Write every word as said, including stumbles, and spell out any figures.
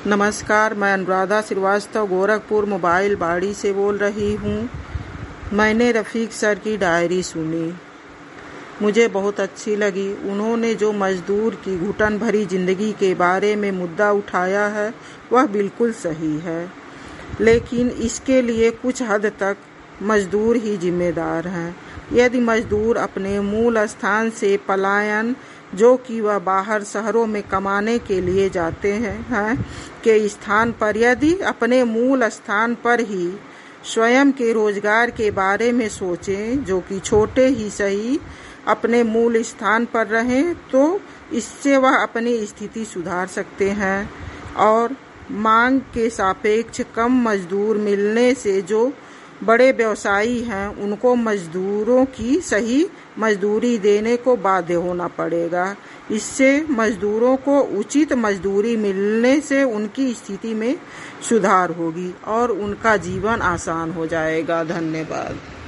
नमस्कार, मैं अनुराधा श्रीवास्तव गोरखपुर मोबाइल बाड़ी से बोल रही हूँ। मैंने रफ़ीक सर की डायरी सुनी, मुझे बहुत अच्छी लगी। उन्होंने जो मजदूर की घुटन भरी ज़िंदगी के बारे में मुद्दा उठाया है वह बिल्कुल सही है, लेकिन इसके लिए कुछ हद तक मजदूर ही जिम्मेदार हैं। यदि मजदूर अपने मूल स्थान से पलायन, जो कि वह बाहर शहरों में कमाने के लिए जाते हैं, हैं के स्थान पर यदि अपने मूल स्थान पर ही स्वयं के रोजगार के बारे में सोचें, जो कि छोटे ही सही अपने मूल स्थान पर रहें, तो इससे वह अपनी स्थिति सुधार सकते हैं। और मांग के सापेक्ष कम मजदूर मिलने से जो बड़े व्यवसायी हैं उनको मजदूरों की सही मजदूरी देने को बाध्य होना पड़ेगा। इससे मजदूरों को उचित मजदूरी मिलने से उनकी स्थिति में सुधार होगी और उनका जीवन आसान हो जाएगा। धन्यवाद।